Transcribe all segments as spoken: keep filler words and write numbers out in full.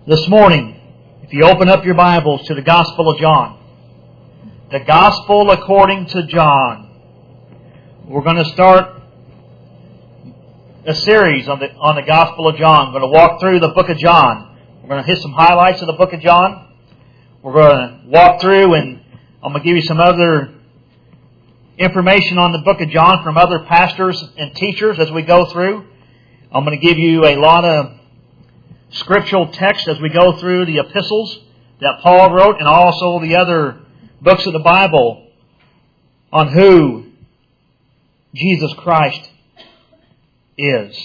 This morning, if you open up your Bibles to the Gospel of John, the Gospel according to John, we're going to start a series on the on the Gospel of John. We're going to walk through the book of John. We're going to hit some highlights of the book of John. We're going to walk through, and I'm going to give you some other information on the book of John from other pastors and teachers as we go through. I'm going to give you a lot of scriptural text as we go through the epistles that Paul wrote and also the other books of the Bible on who Jesus Christ is.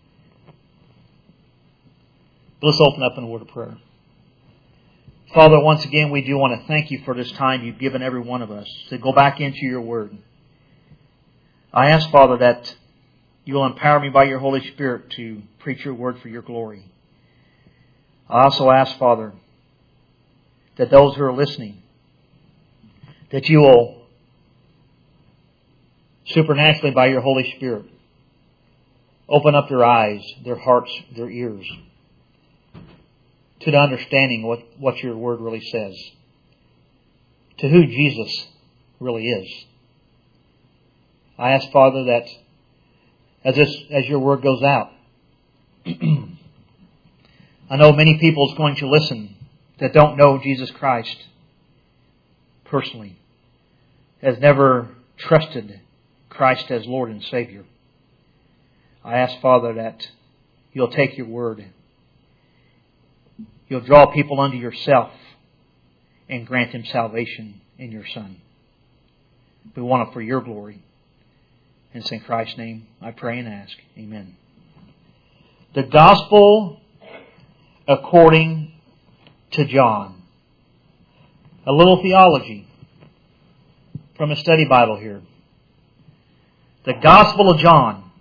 Let's open up in a word of prayer. Father, once again, we do want to thank you for this time you've given every one of us to go back into your Word. I ask, Father, that you will empower me by your Holy Spirit to preach your Word for your glory. I also ask, Father, that those who are listening, that you will supernaturally by your Holy Spirit open up their eyes, their hearts, their ears to the understanding what, what your Word really says, to who Jesus really is. I ask, Father, that as this, as your Word goes out, I know many people is going to listen that don't know Jesus Christ personally, has never trusted Christ as Lord and Savior. I ask, Father, that you'll take your word, you'll draw people unto yourself and grant them salvation in your Son. We want it for your glory. And it's in Christ's name I pray and ask. Amen. The Gospel according to John. A little theology from a study Bible here. The Gospel of John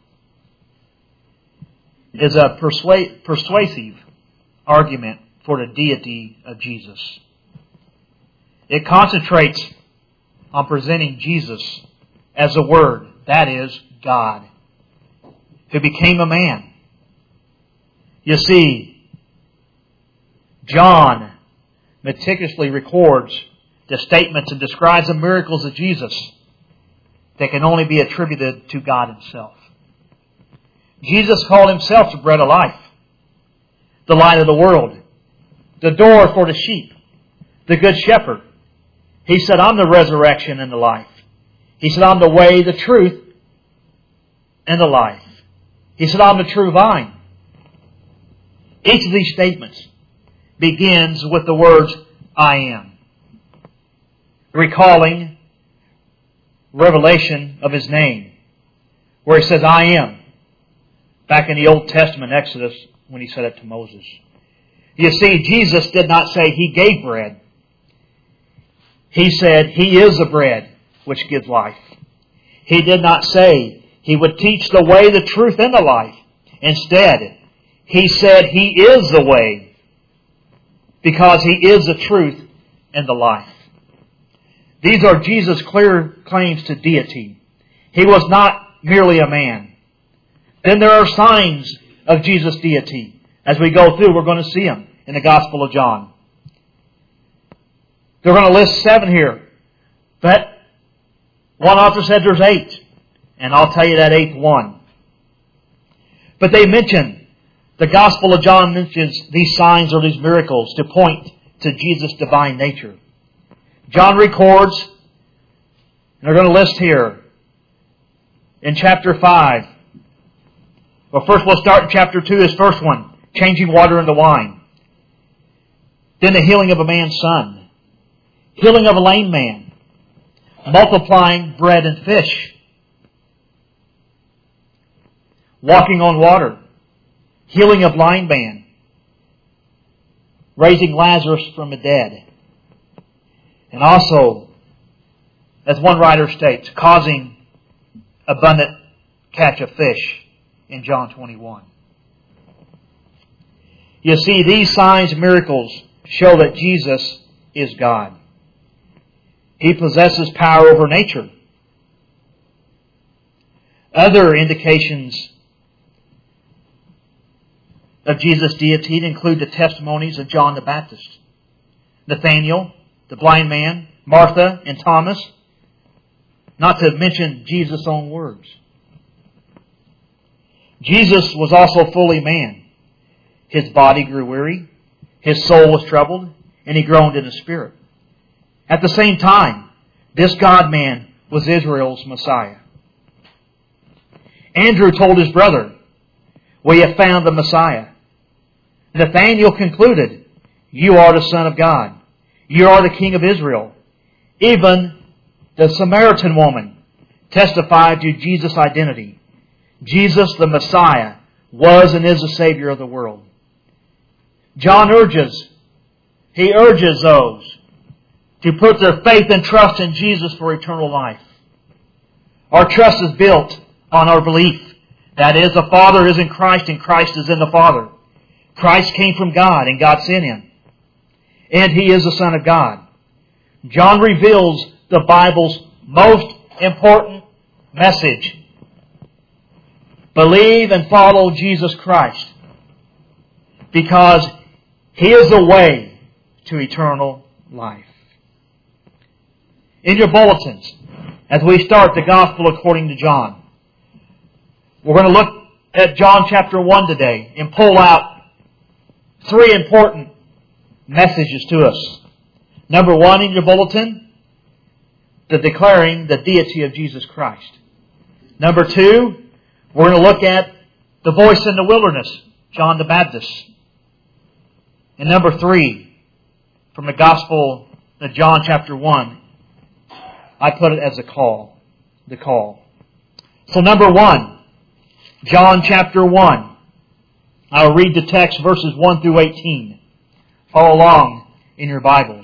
is a persua- persuasive argument for the deity of Jesus. It concentrates on presenting Jesus as a Word, that is, God, who became a man. You see, John meticulously records the statements and describes the miracles of Jesus that can only be attributed to God Himself. Jesus called Himself the bread of life, the light of the world, the door for the sheep, the good shepherd. He said, I'm the resurrection and the life. He said, I'm the way, the truth, and the life. He said, I'm the true vine. Each of these statements begins with the words, I am, recalling revelation of His name, where He says, I am, back in the Old Testament, Exodus, when He said it to Moses. You see, Jesus did not say He gave bread. He said He is the bread which gives life. He did not say He would teach the way, the truth, and the life. Instead, He said He is the way, because He is the truth and the life. These are Jesus' clear claims to deity. He was not merely a man. Then there are signs of Jesus' deity. As we go through, we're going to see them in the Gospel of John. They're going to list seven here. But one author said there's eight. And I'll tell you that eighth one. But they mention, the Gospel of John mentions these signs or these miracles to point to Jesus' divine nature. John records, and they're going to list here, in chapter five. Well, first we'll start in chapter two, his first one, changing water into wine. Then the healing of a man's son. Healing of a lame man. Multiplying bread and fish. Walking on water. Healing a blind man. Raising Lazarus from the dead. And also, as one writer states, causing abundant catch of fish in John twenty-one. You see, these signs and miracles show that Jesus is God. He possesses power over nature. Other indications of Jesus' deity include the testimonies of John the Baptist, Nathanael, the blind man, Martha, and Thomas, not to mention Jesus' own words. Jesus was also fully man. His body grew weary, his soul was troubled, and he groaned in the spirit. At the same time, this God-man was Israel's Messiah. Andrew told his brother, "We have found the Messiah." Nathanael concluded, "You are the Son of God. You are the King of Israel." Even the Samaritan woman testified to Jesus' identity. Jesus, the Messiah, was and is the Savior of the world. John urges, he urges those to put their faith and trust in Jesus for eternal life. Our trust is built on our belief. That is, the Father is in Christ and Christ is in the Father. Christ came from God and God sent Him. And He is the Son of God. John reveals the Bible's most important message. Believe and follow Jesus Christ, because He is the way to eternal life. In your bulletins, as we start the Gospel according to John, we're going to look at John chapter one today and pull out three important messages to us. Number one in your bulletin, the declaring the deity of Jesus Christ. Number two, we're going to look at the voice in the wilderness, John the Baptist. And number three, from the Gospel of John chapter one, I put it as a call. The call. So number one, John chapter one. I'll read the text verses one through eighteen. Follow along in your Bibles.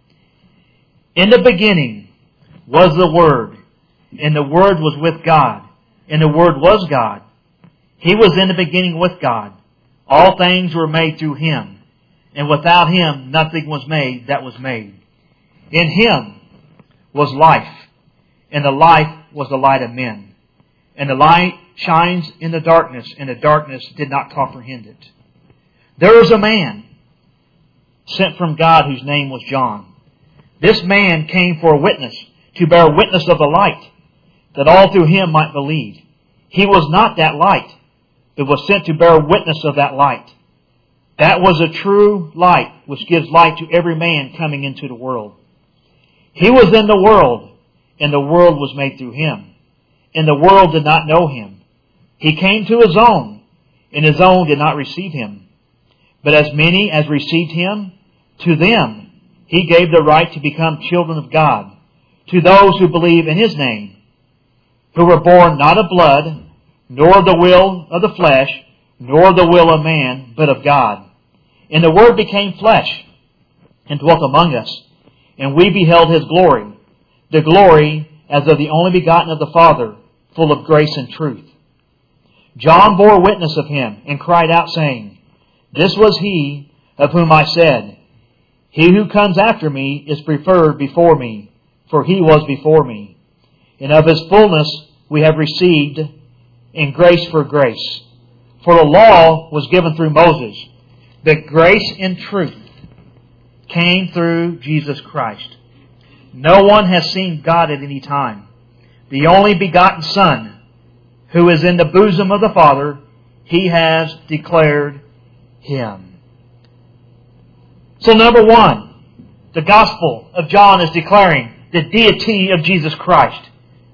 In the beginning was the Word, and the Word was with God, and the Word was God. He was in the beginning with God. All things were made through Him, and without Him nothing was made that was made. In Him was life, and the life was the light of men. And the light shines in the darkness, and the darkness did not comprehend it. There was a man sent from God whose name was John. This man came for a witness, to bear witness of the light, that all through him might believe. He was not that light, but was sent to bear witness of that light. That was a true light, which gives light to every man coming into the world. He was in the world, and the world was made through Him, and the world did not know Him. He came to His own, and His own did not receive Him. But as many as received Him, to them He gave the right to become children of God, to those who believe in His name, who were born not of blood, nor of the will of the flesh, nor of the will of man, but of God. And the Word became flesh, and dwelt among us, and we beheld His glory, the glory as of the only begotten of the Father, full of grace and truth. John bore witness of Him, and cried out, saying, This was He of whom I said, He who comes after me is preferred before me, for He was before me. And of His fullness we have received in grace for grace. For the law was given through Moses, but grace and truth came through Jesus Christ. No one has seen God at any time. The only begotten Son, who is in the bosom of the Father, He has declared Him. So number one, the Gospel of John is declaring the deity of Jesus Christ.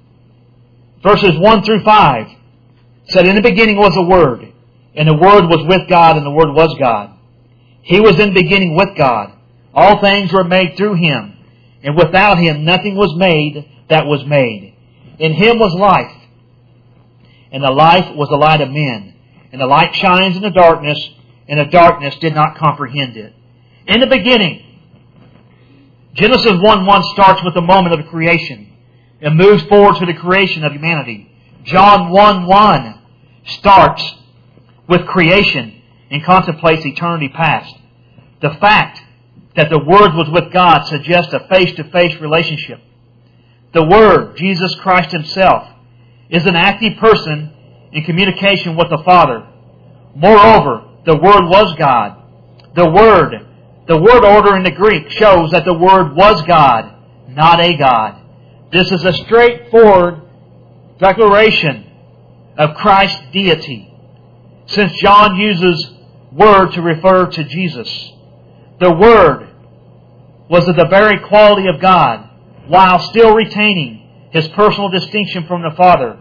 Verses one through five said, In the beginning was the Word, and the Word was with God, and the Word was God. He was in the beginning with God. All things were made through Him, and without Him nothing was made that was made. In Him was life, and the life was the light of men. And the light shines in the darkness, and the darkness did not comprehend it. In the beginning, Genesis one one starts with the moment of creation and moves forward to the creation of humanity. John one one starts with creation and contemplates eternity past. The fact that the Word was with God suggests a face-to-face relationship. The Word, Jesus Christ Himself, is an active person in communication with the Father. Moreover, The Word was God. The Word, the word order in the Greek shows that the Word was God, not a God. This is a straightforward declaration of Christ's deity, since John uses Word to refer to Jesus. The Word was of the very quality of God, while still retaining His personal distinction from the Father.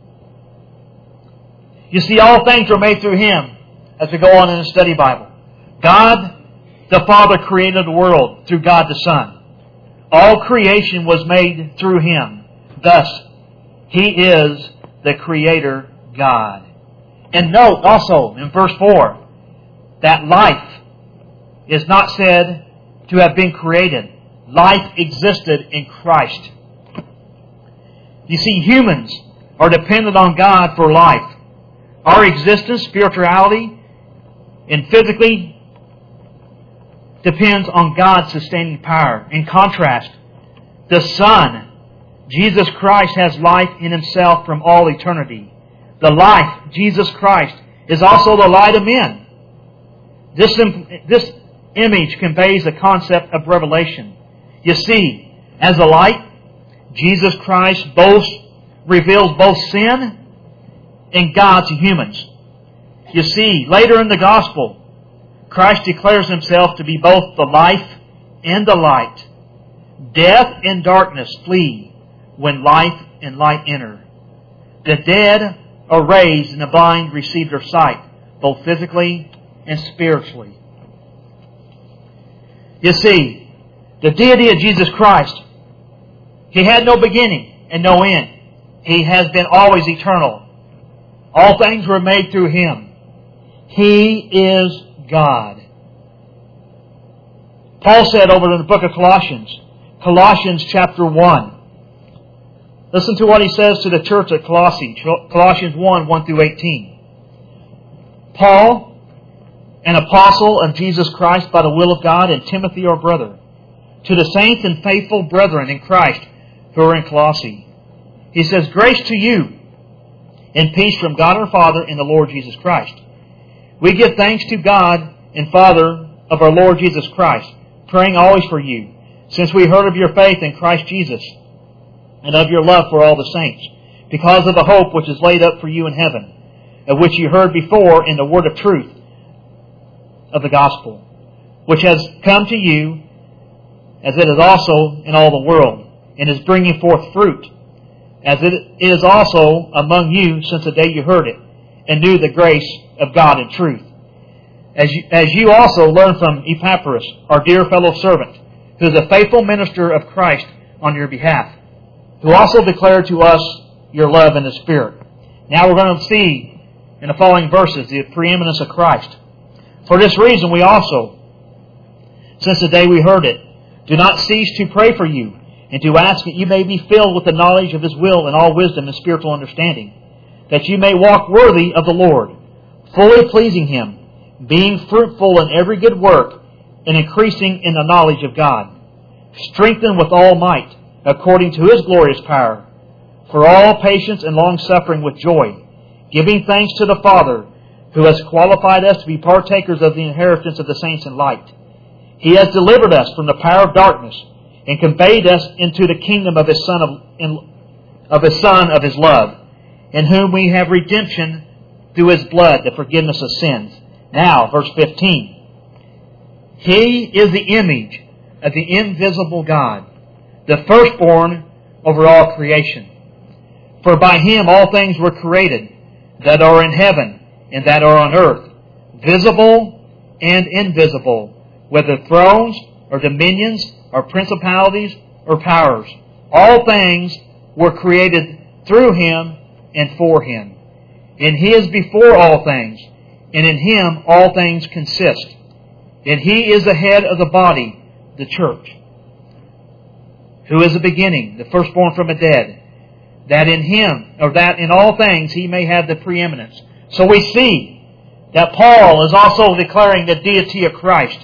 You see, all things were made through Him, as we go on in the study Bible. God, the Father, created the world through God the Son. All creation was made through Him. Thus, He is the Creator God. And note also in verse four that life is not said to have been created. Life existed in Christ. You see, humans are dependent on God for life. Our existence, spirituality, and physically depends on God's sustaining power. In contrast, the Son, Jesus Christ, has life in Himself from all eternity. The life, Jesus Christ, is also the light of men. This, this image conveys the concept of revelation. You see, as the light, Jesus Christ both reveals both sin and God to humans. You see, later in the Gospel, Christ declares Himself to be both the life and the light. Death and darkness flee when life and light enter. The dead are raised and the blind receive their sight, both physically and spiritually. You see, the deity of Jesus Christ, He had no beginning and no end. He has been always eternal. All things were made through Him. He is God. Paul said over in the book of Colossians, Colossians chapter one. Listen to what he says to the church at Colossae, Colossians one, one through eighteen. Paul, an apostle of Jesus Christ by the will of God, and Timothy our brother, to the saints and faithful brethren in Christ who are in Colossae. He says, grace to you and peace from God our Father and the Lord Jesus Christ. We give thanks to God and Father of our Lord Jesus Christ, praying always for you, since we heard of your faith in Christ Jesus and of your love for all the saints, because of the hope which is laid up for you in heaven, of which you heard before in the word of truth of the gospel, which has come to you as it is also in all the world, and is bringing forth fruit, as it is also among you since the day you heard it, and knew the grace of God in truth. As you, as you also learned from Epaphras, our dear fellow servant, who is a faithful minister of Christ on your behalf, who also declared to us your love in the Spirit. Now we're going to see in the following verses the preeminence of Christ. For this reason we also, since the day we heard it, do not cease to pray for you, and to ask that you may be filled with the knowledge of His will and all wisdom and spiritual understanding, that you may walk worthy of the Lord, fully pleasing Him, being fruitful in every good work, and increasing in the knowledge of God, strengthened with all might, according to His glorious power, for all patience and long-suffering with joy, giving thanks to the Father, who has qualified us to be partakers of the inheritance of the saints in light. He has delivered us from the power of darkness, and conveyed us into the kingdom of His Son of, in, of His Son of His love, in whom we have redemption through His blood, the forgiveness of sins. Now, verse fifteen. He is the image of the invisible God, the firstborn over all creation. For by Him all things were created, that are in heaven and that are on earth, visible and invisible, whether thrones or dominions or principalities or powers. All things were created through Him and for Him. And He is before all things, and in Him all things consist. And He is the head of the body, the church, who is the beginning, the firstborn from the dead, that in Him, or that in all things He may have the preeminence. So we see that Paul is also declaring the deity of Christ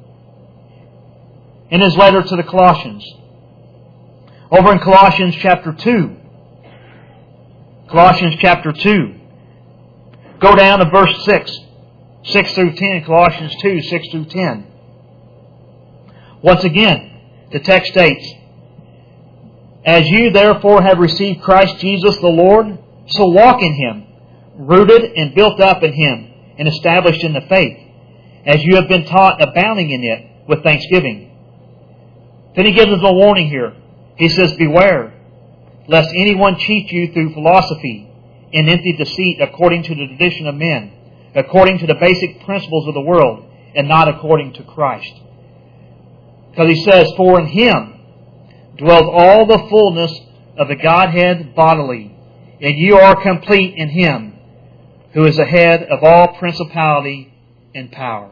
in his letter to the Colossians. Over in Colossians chapter two. Colossians chapter two. Go down to verse six. six through ten, Colossians two, six through ten. Once again, the text states, "As you therefore have received Christ Jesus the Lord, so walk in Him, rooted and built up in Him, and established in the faith, as you have been taught, abounding in it with thanksgiving." Then he gives us a warning here. He says, "Beware, lest anyone cheat you through philosophy and empty deceit according to the tradition of men, according to the basic principles of the world, and not according to Christ." Because he says, "For in Him dwells all the fullness of the Godhead bodily, and you are complete in Him, who is the head of all principality and power."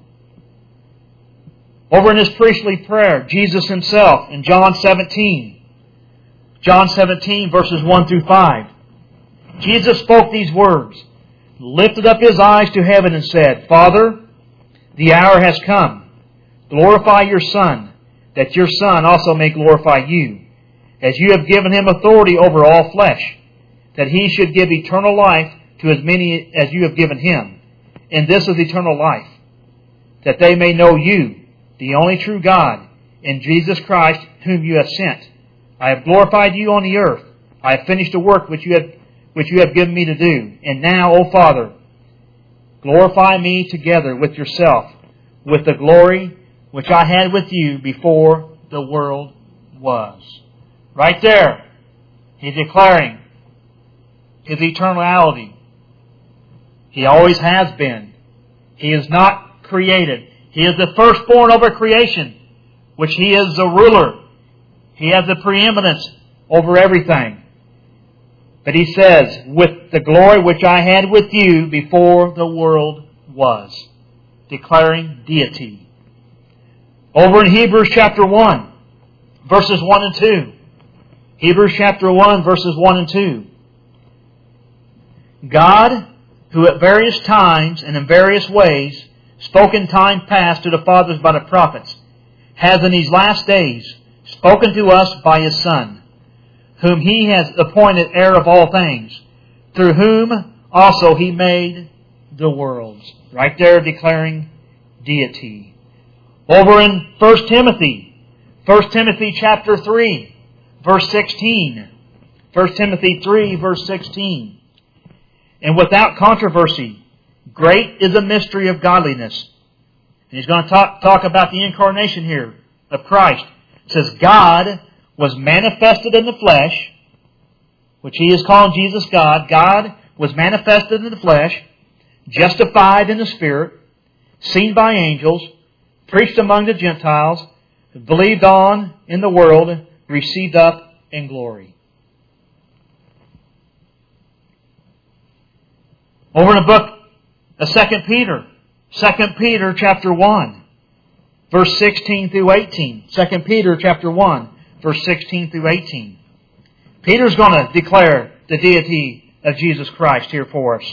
Over in His priestly prayer, Jesus Himself in John seventeen, John seventeen verses one through five, Jesus spoke these words, lifted up His eyes to heaven and said, "Father, the hour has come. Glorify Your Son, that Your Son also may glorify You, as You have given Him authority over all flesh, that He should give eternal life to as many as You have given Him. And this is eternal life, that they may know You, the only true God, and Jesus Christ, whom You have sent. I have glorified You on the earth. I have finished the work which You have, which You have given Me to do. And now, O Father, glorify Me together with Yourself, with the glory which I had with You before the world was." Right there, He's declaring His eternality. He always has been. He is not created. He is the firstborn over creation, which He is the ruler. He has the preeminence over everything. But He says, "With the glory which I had with You before the world was," declaring deity. Over in Hebrews chapter one, verses one and two. Hebrews chapter one, verses one and two. "God, who at various times and in various ways spoke in time past to the fathers by the prophets, has in these last days spoken to us by His Son, whom He has appointed heir of all things, through whom also He made the worlds." Right there declaring deity. Over in First Timothy, First Timothy chapter three, verse sixteen. First Timothy three, verse sixteen. "And without controversy, great is the mystery of godliness." And he's going to talk, talk about the incarnation here of Christ. It says, "God was manifested in the flesh," which He is calling Jesus God. God was manifested in the flesh, justified in the Spirit, seen by angels, preached among the Gentiles, believed on in the world, received up in glory. Over in the book of Second Peter, Second Peter chapter one, verse sixteen through eighteen. Second Peter chapter one, verse sixteen through eighteen. Peter's going to declare the deity of Jesus Christ here for us.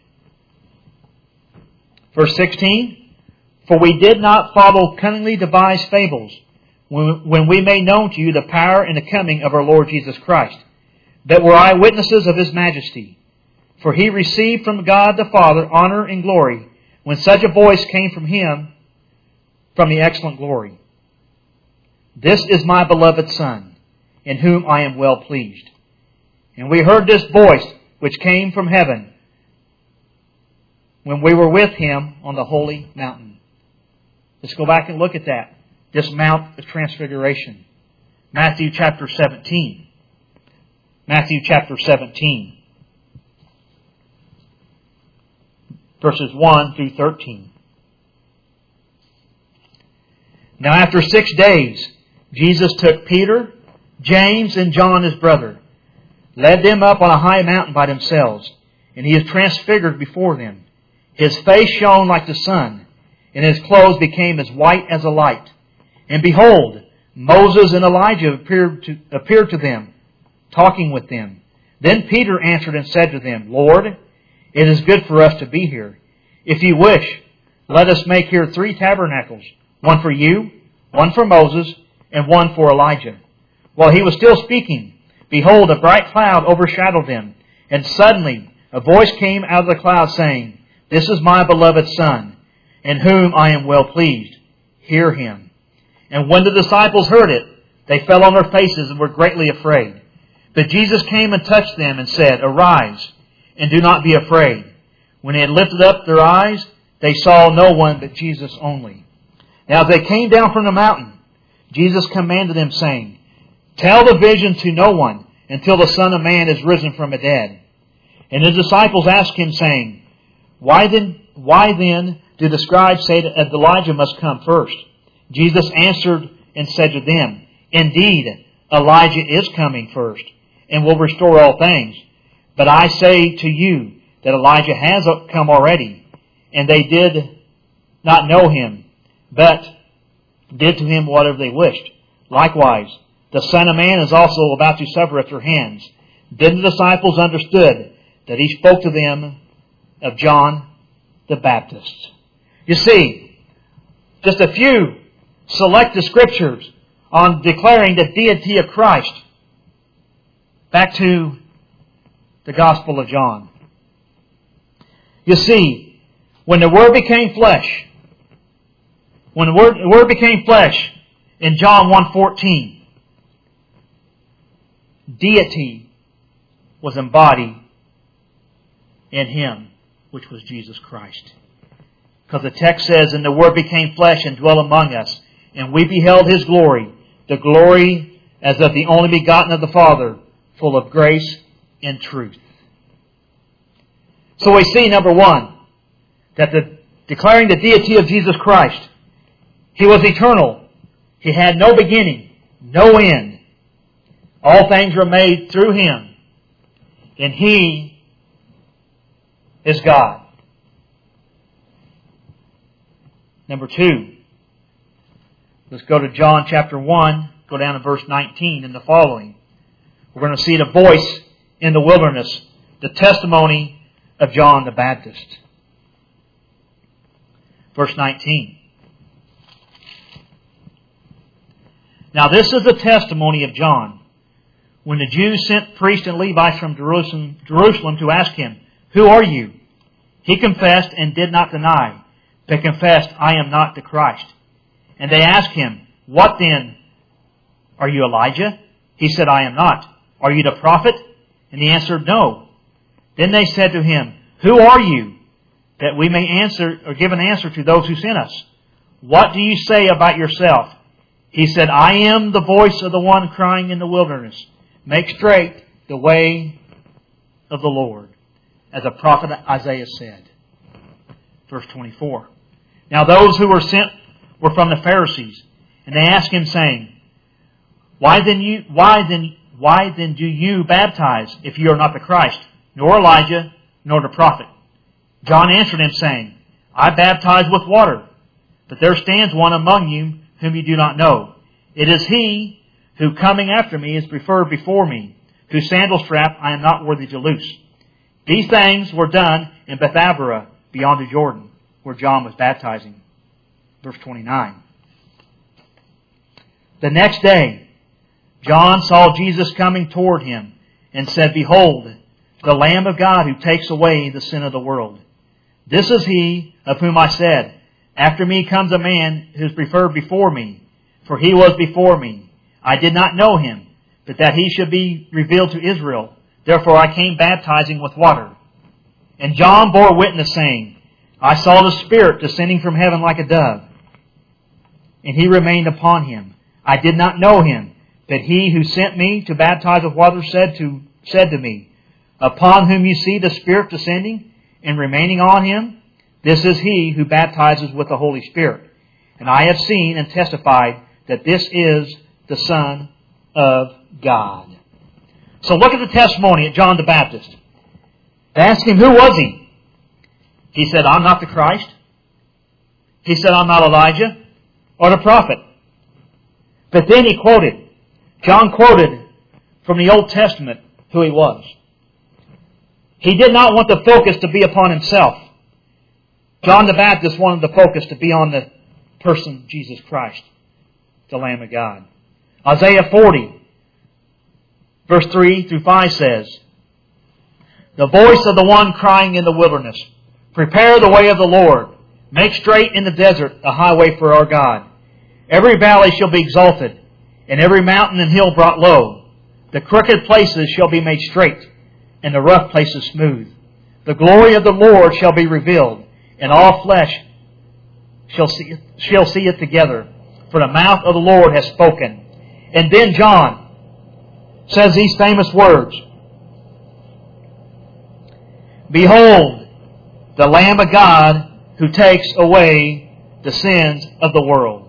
Verse sixteen, "For we did not follow cunningly devised fables, when we made known to you the power and the coming of our Lord Jesus Christ, that were eyewitnesses of His majesty. For He received from God the Father honor and glory, when such a voice came from Him from the excellent glory. This is my beloved Son, in whom I am well pleased. And we heard this voice which came from heaven when we were with Him on the holy mountain." Let's go back and look at that. This Mount of Transfiguration. Matthew chapter seventeen. Matthew chapter seventeen. Verses one through thirteen. "Now after six days, Jesus took Peter, James, and John his brother, led them up on a high mountain by themselves, and He is transfigured before them. His face shone like the sun, and His clothes became as white as a light. And behold, Moses and Elijah appeared to, appeared to them, talking with them. Then Peter answered and said to them, Lord, it is good for us to be here. If you wish, let us make here three tabernacles, one for you, one for Moses, and one for Elijah. While he was still speaking, behold, a bright cloud overshadowed them, and suddenly a voice came out of the cloud saying, This is my beloved Son, in whom I am well pleased. Hear Him. And when the disciples heard it, they fell on their faces and were greatly afraid. But Jesus came and touched them and said, Arise, and do not be afraid. When they had lifted up their eyes, they saw no one but Jesus only. Now as they came down from the mountain, Jesus commanded them, saying, Tell the vision to no one until the Son of Man is risen from the dead. And his disciples asked him, saying, Why then, why then do the scribes say that Elijah must come first? Jesus answered and said to them, Indeed, Elijah is coming first, and will restore all things. But I say to you that Elijah has come already, and they did not know him, but did to him whatever they wished. Likewise, the Son of Man is also about to suffer at their hands. Then the disciples understood that He spoke to them of John the Baptist. You see, just a few selected scriptures on declaring the deity of Christ. Back to the Gospel of John. You see, when the Word became flesh, when the Word, the Word became flesh in John one fourteen, deity was embodied in Him, which was Jesus Christ. Because the text says, And the Word became flesh and dwelt among us, and we beheld His glory, the glory as of the only begotten of the Father, full of grace and truth. So we see, number one, that the declaring the deity of Jesus Christ, He was eternal. He had no beginning, no end. All things were made through Him, and He is God. Number two, let's go to John chapter one, go down to verse nineteen and the following. We're going to see the voice in the wilderness, the testimony of John the Baptist. Verse nineteen. Now this is the testimony of John. When the Jews sent priests and Levites from Jerusalem, Jerusalem to ask him, Who are you? He confessed and did not deny, but confessed, I am not the Christ. And they asked him, What then? Are you Elijah? He said, I am not. Are you the prophet? And he answered, No. Then they said to him, Who are you? That we may answer or give an answer to those who sent us. What do you say about yourself? He said, I am the voice of the one crying in the wilderness. Make straight the way of the Lord, as the prophet Isaiah said. Verse twenty-four. Now those who were sent were from the Pharisees, and they asked him, saying, Why then you why then why then do you baptize if you are not the Christ, nor Elijah, nor the prophet? John answered him, saying, I baptize with water, but there stands one among you whom you do not know. It is he who coming after me is preferred before me, whose sandal strap I am not worthy to loose. These things were done in Bethabara beyond the Jordan, where John was baptizing. Verse twenty-nine. The next day, John saw Jesus coming toward him and said, Behold, the Lamb of God who takes away the sin of the world. This is he of whom I said, After me comes a man who is preferred before me, for he was before me. I did not know him, but that he should be revealed to Israel. Therefore I came baptizing with water. And John bore witness, saying, I saw the Spirit descending from heaven like a dove, and he remained upon him. I did not know him, but he who sent me to baptize with water said to said to me, Upon whom you see the Spirit descending and remaining on him, this is he who baptizes with the Holy Spirit. And I have seen and testified that this is the Son of God. So look at the testimony of John the Baptist. They asked him, who was he? He said, I'm not the Christ. He said, I'm not Elijah or the prophet. But then he quoted, John quoted from the Old Testament who he was. He did not want the focus to be upon himself. John the Baptist wanted the focus to be on the person of Jesus Christ, the Lamb of God. Isaiah forty, verse three through five says, The voice of the one crying in the wilderness, Prepare the way of the Lord. Make straight in the desert a highway for our God. Every valley shall be exalted, and every mountain and hill brought low. The crooked places shall be made straight, and the rough places smooth. The glory of the Lord shall be revealed, and all flesh shall see it, shall see it together. For the mouth of the Lord has spoken. And then John says these famous words. Behold, the Lamb of God who takes away the sins of the world.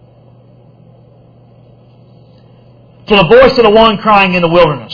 To the voice of the one crying in the wilderness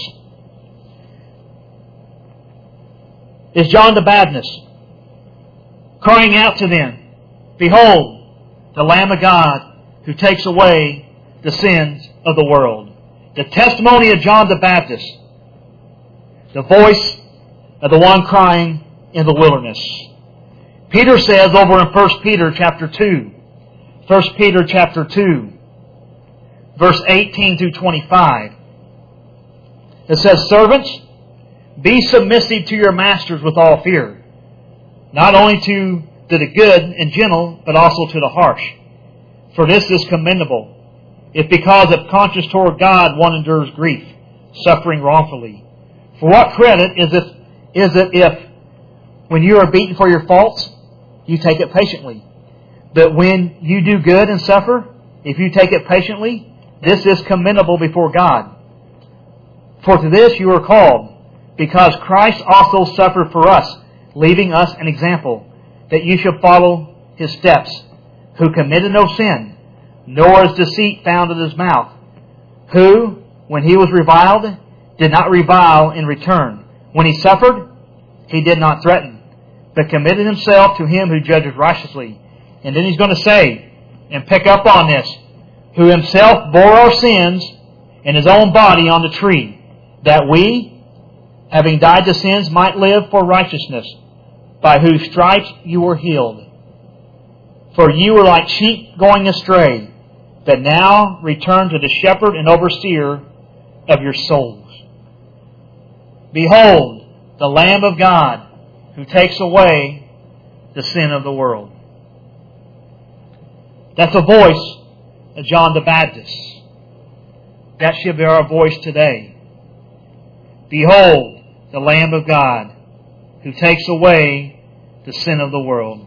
is John the Baptist crying out to them, Behold, the Lamb of God who takes away the sins of the world. The testimony of John the Baptist, the voice of the one crying in the wilderness. Peter says over in First Peter chapter two, First Peter chapter two, verse eighteen through twenty-five, it says, Servants, be submissive to your masters with all fear, not only to the good and gentle, but also to the harsh. For this is commendable, if because of conscience toward God one endures grief, suffering wrongfully. For what credit is it, is it if, when you are beaten for your faults, you take it patiently? But when you do good and suffer, if you take it patiently, this is commendable before God. For to this you are called, because Christ also suffered for us, leaving us an example, that you should follow His steps, who committed no sin, nor is deceit found in His mouth, who, when He was reviled, did not revile in return. When He suffered, He did not threaten, but committed Himself to Him who judges righteously. And then He's going to say, and pick up on this, who Himself bore our sins in His own body on the tree, that we, having died to sins, might live for righteousness, by whose stripes you were healed. For you were like sheep going astray, but now return to the shepherd and overseer of your souls. Behold, the Lamb of God, who takes away the sin of the world. That's a voice of John the Baptist. That should be our voice today. Behold, the Lamb of God, who takes away the sin of the world.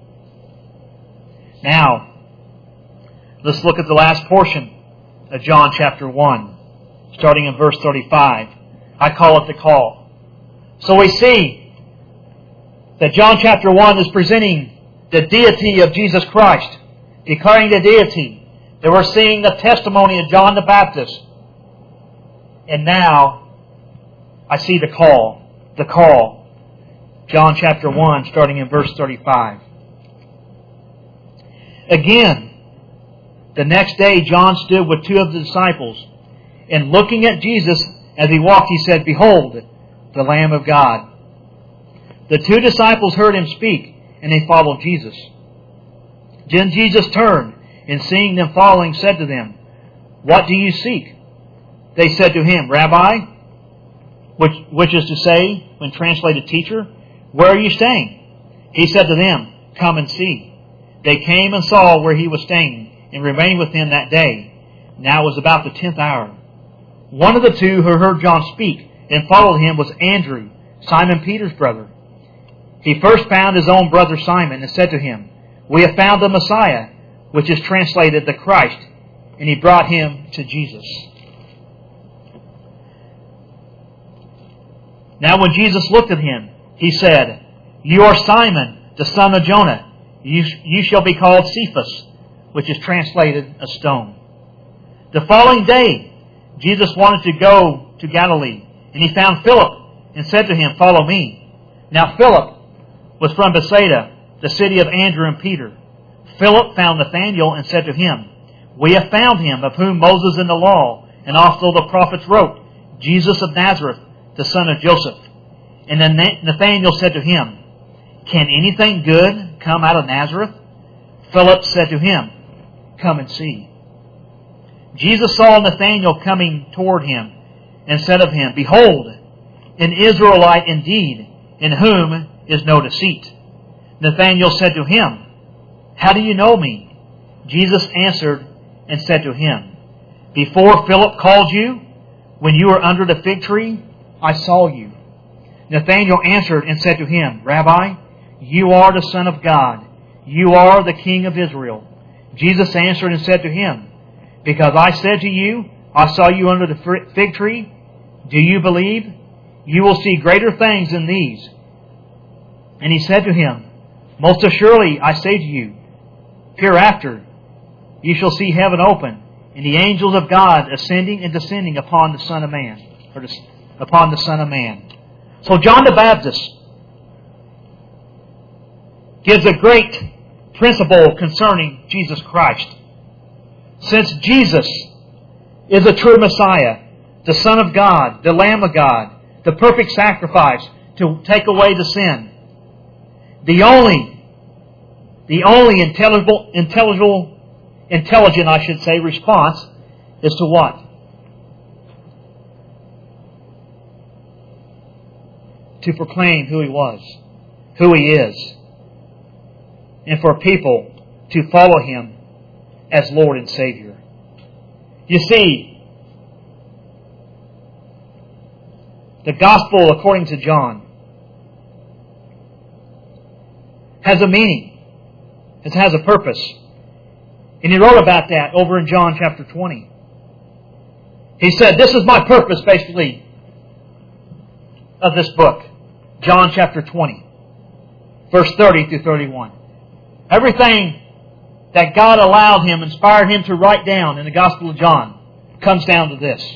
Now, let's look at the last portion of John chapter one, starting in verse thirty-five. I call it the call. So we see that John chapter one is presenting the deity of Jesus Christ, declaring the deity. That we're seeing the testimony of John the Baptist. And now, I see the call. The call. John chapter one, starting in verse thirty-five. Again, the next day John stood with two of the disciples, and looking at Jesus as He walked, he said, Behold, the Lamb of God. The two disciples heard Him speak, and they followed Jesus. Then Jesus turned, and seeing them following, said to them, What do you seek? They said to Him, Rabbi, which, which is to say, when translated teacher, where are you staying? He said to them, Come and see. They came and saw where He was staying, and remained with Him that day. Now it was about the tenth hour. One of the two who heard John speak and followed Him was Andrew, Simon Peter's brother. He first found his own brother Simon and said to him, We have found the Messiah, which is translated the Christ. And he brought him to Jesus. Now when Jesus looked at him, He said, You are Simon, the son of Jonah. You, you shall be called Cephas, which is translated a stone. The following day, Jesus wanted to go to Galilee, and He found Philip and said to him, Follow me. Now Philip was from Bethsaida, the city of Andrew and Peter. Philip found Nathanael and said to him, We have found him of whom Moses in the law and also the prophets wrote, Jesus of Nazareth, the son of Joseph. And then Nathanael said to him, Can anything good come out of Nazareth? Philip said to him, Come and see. Jesus saw Nathanael coming toward him and said of him, Behold, an Israelite indeed, in whom is no deceit. Nathanael said to him, "How do you know me?" Jesus answered and said to him, "Before Philip called you, when you were under the fig tree, I saw you." Nathanael answered and said to him, "Rabbi, you are the Son of God. You are the King of Israel." Jesus answered and said to him, "Because I said to you, I saw you under the fig tree, do you believe? You will see greater things than these." And he said to him, "Most assuredly, I say to you, hereafter you shall see heaven open, and the angels of God ascending and descending upon the Son of Man, or upon the Son of Man." So John the Baptist gives a great principle concerning Jesus Christ. Since Jesus is a true Messiah, the Son of God, the Lamb of God, the perfect sacrifice to take away the sin, the only, the only intelligible, intelligible, intelligent, I should say, response is to what? To proclaim who He was, who He is, and for people to follow Him as Lord and Savior. You see, the Gospel according to John has a meaning. It has a purpose. And he wrote about that over in John chapter twenty. He said, this is my purpose, basically, of this book. John chapter twenty, verse thirty through thirty-one. Everything that God allowed him, inspired him to write down in the Gospel of John, comes down to this.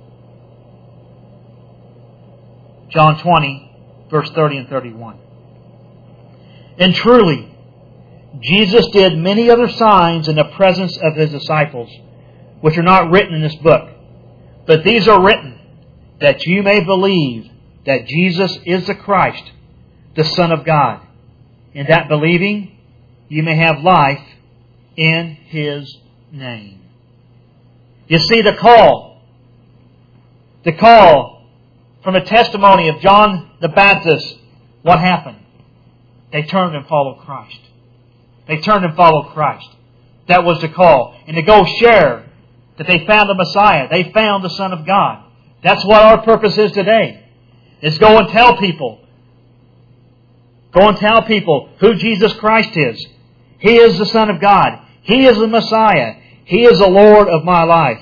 John twenty, verse thirty and thirty-one. "And truly, Jesus did many other signs in the presence of His disciples, which are not written in this book. But these are written, that you may believe that Jesus is the Christ, the Son of God, and that believing you may have life in His name." You see, the call, the call from the testimony of John the Baptist, what happened? They turned and followed Christ. They turned and followed Christ. That was the call. And to go share that they found the Messiah. They found the Son of God. That's what our purpose is today. Is go and tell people. Go and tell people who Jesus Christ is. He is the Son of God. He is the Messiah. He is the Lord of my life.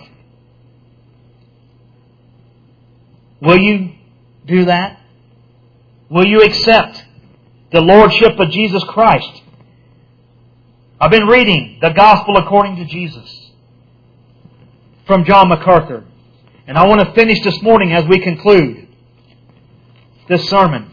Will you do that? Will you accept the Lordship of Jesus Christ? I've been reading the Gospel according to Jesus from John MacArthur. And I want to finish this morning as we conclude this sermon.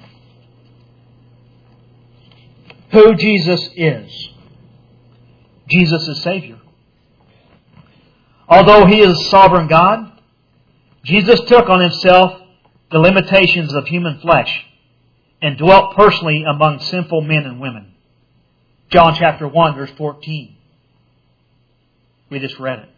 Who Jesus is. Jesus is Savior. Although He is sovereign God, Jesus took on Himself the limitations of human flesh and dwelt personally among sinful men and women. John chapter one, verse fourteen. We just read it.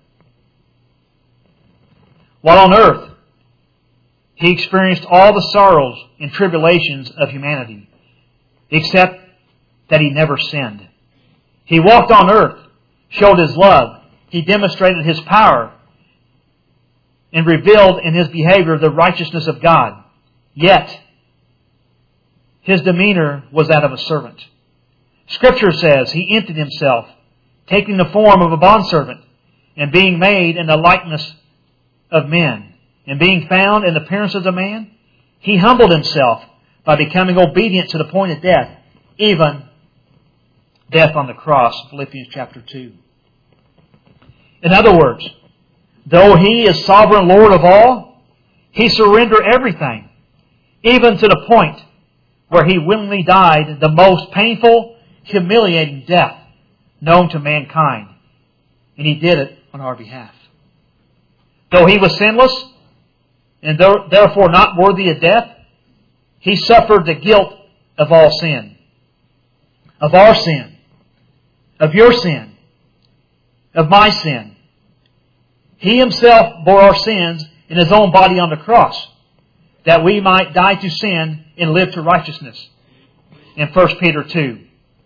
While on earth, He experienced all the sorrows and tribulations of humanity, except that He never sinned. He walked on earth, showed His love. He demonstrated His power and revealed in His behavior the righteousness of God. Yet, His demeanor was that of a servant. Scripture says He emptied Himself, taking the form of a bondservant, and being made in the likeness of men, and being found in the appearance of a man, He humbled Himself by becoming obedient to the point of death, even death on the cross. Philippians chapter two. In other words, though He is sovereign Lord of all, He surrendered everything, even to the point where He willingly died the most painful, humiliating death known to mankind. And He did it on our behalf. Though He was sinless and therefore not worthy of death, He suffered the guilt of all sin. Of our sin. Of your sin. Of my sin. He Himself bore our sins in His own body on the cross, that we might die to sin and live to righteousness. In First Peter two,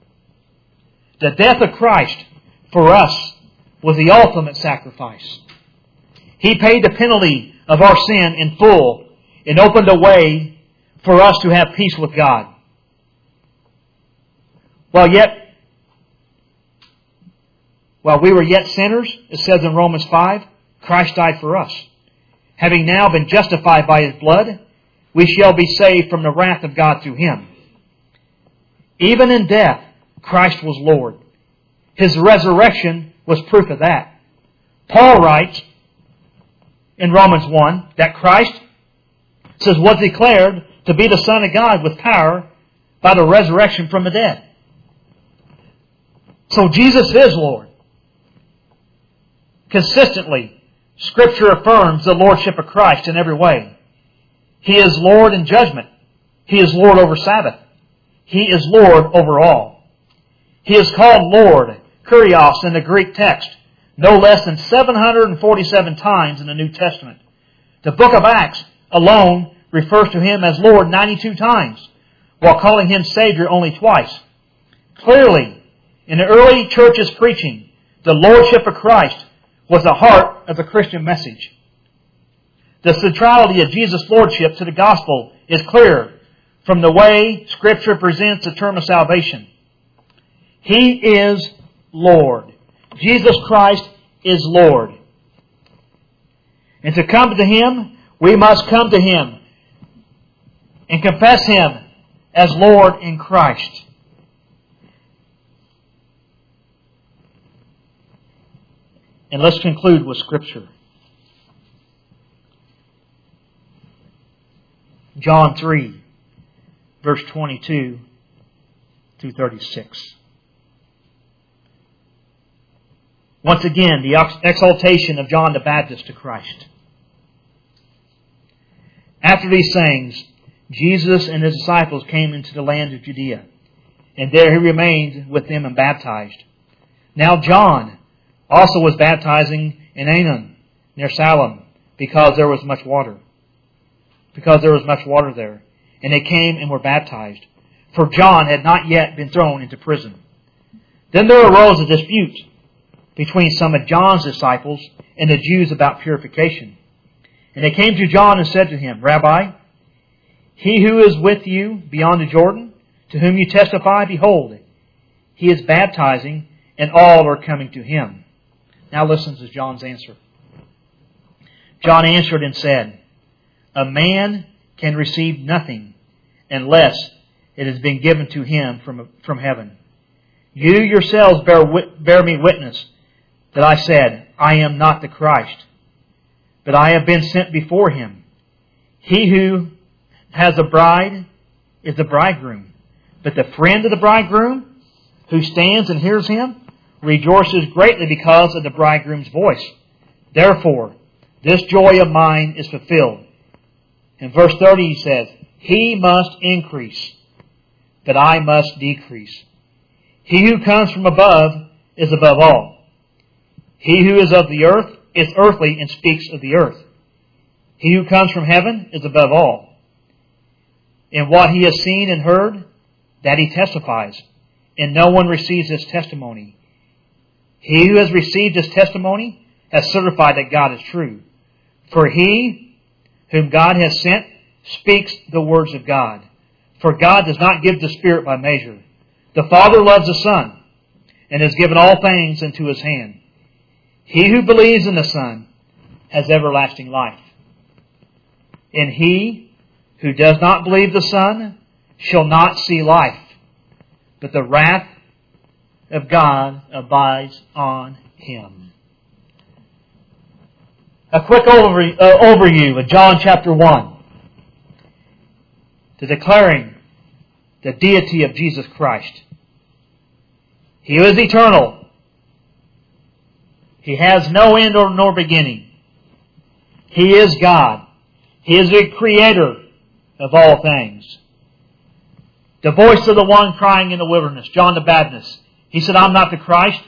The death of Christ for us was the ultimate sacrifice. He paid the penalty of our sin in full and opened a way for us to have peace with God. While yet, while we were yet sinners, it says in Romans five, Christ died for us. Having now been justified by His blood, we shall be saved from the wrath of God through Him. Even in death, Christ was Lord. His resurrection was proof of that. Paul writes in Romans one that Christ, says, was declared to be the Son of God with power by the resurrection from the dead. So Jesus is Lord. Consistently, Scripture affirms the Lordship of Christ in every way. He is Lord in judgment. He is Lord over Sabbath. He is Lord over all. He is called Lord, Kurios, in the Greek text, no less than seven hundred forty-seven times in the New Testament. The book of Acts alone refers to Him as Lord ninety-two times, while calling Him Savior only twice. Clearly, in the early church's preaching, the Lordship of Christ was the heart of the Christian message. The centrality of Jesus' Lordship to the gospel is clear from the way Scripture presents the term of salvation. He is Lord. Jesus Christ is Lord. And to come to Him, we must come to Him and confess Him as Lord in Christ. And let's conclude with Scripture. John three, verse twenty-two through thirty-six. Once again, the exaltation of John the Baptist to Christ. After these sayings, Jesus and His disciples came into the land of Judea, and there He remained with them and baptized. Now John also was baptizing in Aenon, near Salem, because there was much water. Because there was much water there. And they came and were baptized, for John had not yet been thrown into prison. Then there arose a dispute between some of John's disciples and the Jews about purification. And they came to John and said to him, Rabbi, he who is with you beyond the Jordan, to whom you testify, behold, He is baptizing, and all are coming to Him. Now listen to John's answer. John answered and said, A man can receive nothing unless it has been given to him from, from heaven. You yourselves bear, bear me witness that I said, I am not the Christ, but I have been sent before Him. He who has a bride is the bridegroom, but the friend of the bridegroom, who stands and hears him, rejoices greatly because of the bridegroom's voice. Therefore, this joy of mine is fulfilled. In verse thirty he says, He must increase, but I must decrease. He who comes from above is above all. He who is of the earth is earthly and speaks of the earth. He who comes from heaven is above all. In what he has seen and heard, that he testifies, and no one receives his testimony. He who has received his testimony has certified that God is true. For he whom God has sent speaks the words of God. For God does not give the Spirit by measure. The Father loves the Son, and has given all things into His hand. He who believes in the Son has everlasting life. And he who does not believe the Son shall not see life, but the wrath of God abides on him. A quick overview, uh, overview of John chapter one. The declaring the deity of Jesus Christ. He is eternal. He has no end or nor beginning. He is God. He is the creator of all things. The voice of the one crying in the wilderness, John the Baptist. He said, I'm not the Christ.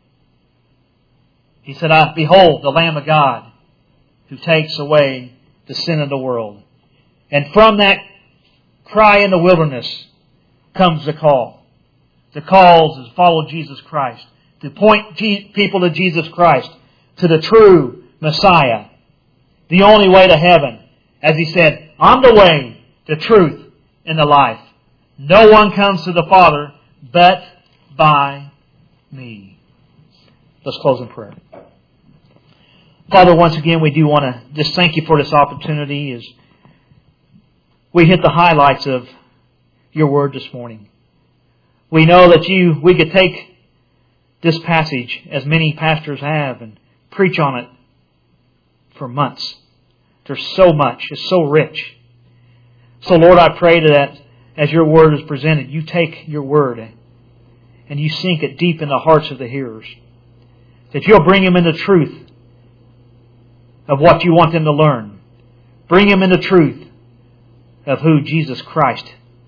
He said, I, behold, the Lamb of God who takes away the sin of the world. And from that cry in the wilderness comes the call. The call is to follow Jesus Christ, to point people to Jesus Christ, to the true Messiah, the only way to heaven. As He said, I'm the way, the truth, and the life. No one comes to the Father but by me. Let's close in prayer. Father, once again, we do want to just thank You for this opportunity as we hit the highlights of Your Word this morning. We know that You, we could take this passage, as many pastors have, and preach on it for months. There's so much. It's so rich. So, Lord, I pray that as Your Word is presented, You take Your Word and You sink it deep in the hearts of the hearers. That You'll bring them into truth of what You want them to learn. Bring them into truth of who Jesus Christ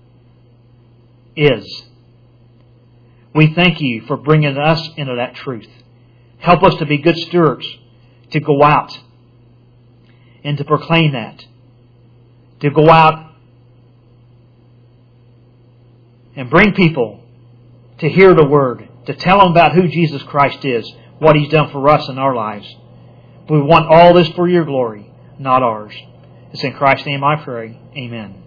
is. We thank You for bringing us into that truth. Help us to be good stewards, to go out and to proclaim that. To go out and bring people to hear the Word, to tell them about who Jesus Christ is, what He's done for us in our lives. We want all this for Your glory, not ours. It's in Christ's name I pray. Amen.